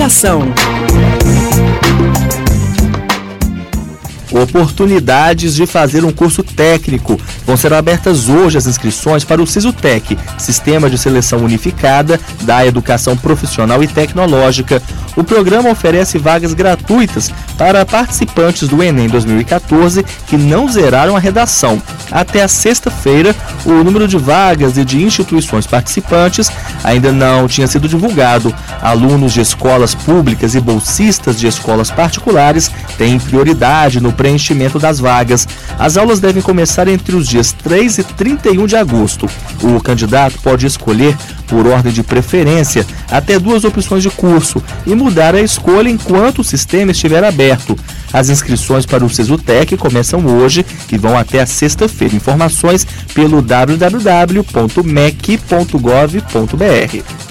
Educação. Oportunidades de fazer um curso técnico. Vão ser abertas hoje as inscrições para o SISUTEC, Sistema de Seleção Unificada da Educação Profissional e Tecnológica. O programa oferece vagas gratuitas para participantes do Enem 2014 que não zeraram a redação. Até a sexta-feira, o número de vagas e de instituições participantes ainda não tinha sido divulgado. Alunos de escolas públicas e bolsistas de escolas particulares têm prioridade no preenchimento das vagas. As aulas devem começar entre os dias 3 e 31 de agosto. O candidato pode escolher, por ordem de preferência, até 2 opções de curso e mudar a escolha enquanto o sistema estiver aberto. As inscrições para o SISUTEC começam hoje e vão até a sexta-feira. Informações pelo www.mec.gov.br.